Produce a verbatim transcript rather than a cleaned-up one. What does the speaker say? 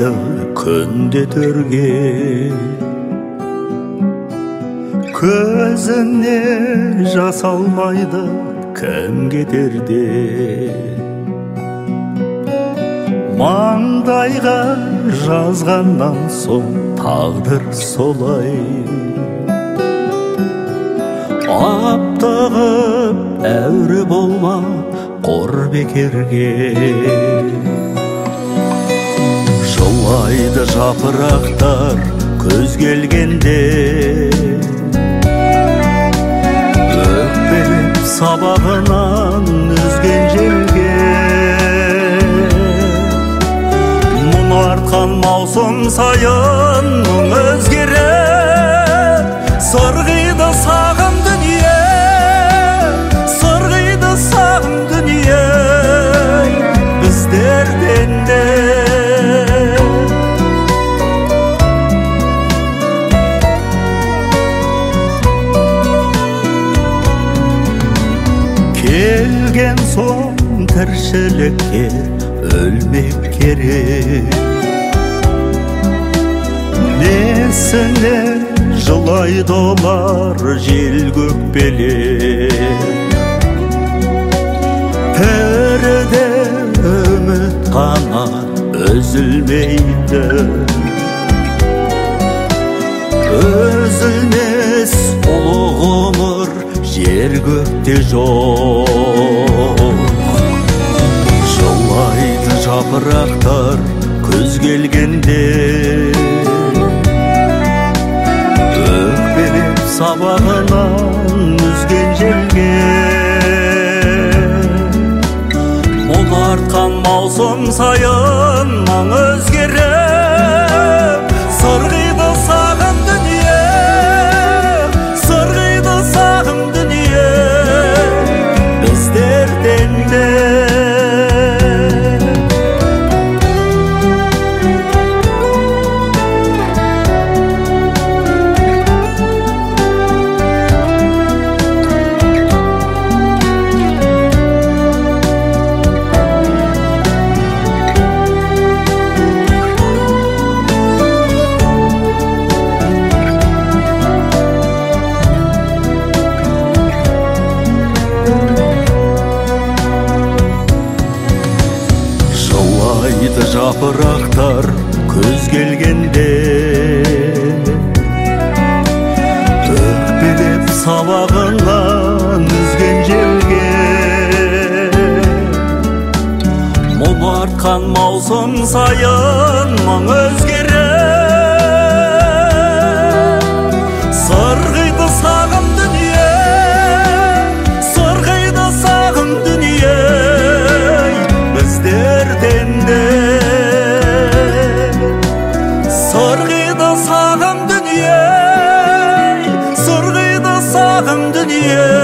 сырлайды күнде төрге, көзіне жас алмайды кім кетерде. Маңдайға жазғаннан соң тағдыр солай, аптығып әуре болма қор бекерге. Жылайды жапырақтар көз келгенде, өкпелеп сабағынан үзген желге. Мұң артқан маусым сайын мұң өзгеріп, сырғиды сағым дүние, сырғиды сағым дүние біздерден де. Келген соң тіршілікке өлмек керек, несіне жылайды олар жел көкпелеп. Тіріде үміт қана үзілмейді, үзілмес ұлы ғұмыр жер көкте жоқ. Жылайды жапырақтар күз келгенде, өкпелеп сабағынан үзген желге. Мұң артқан маусым сайын мұң өзгеріп, сырғиды сағым дүние, сырғиды сағым дүние біздерден де. Жылайды жапырақтар күз келгенде, өкпелеп сабағынан үзген желге. Мұң артқан маусым сайын мұң өзгеріп, сырғиды сағым дүние, сырғиды сағым дүние біздерден де. Сырғиды сағым дүние, сырғиды сағым дүние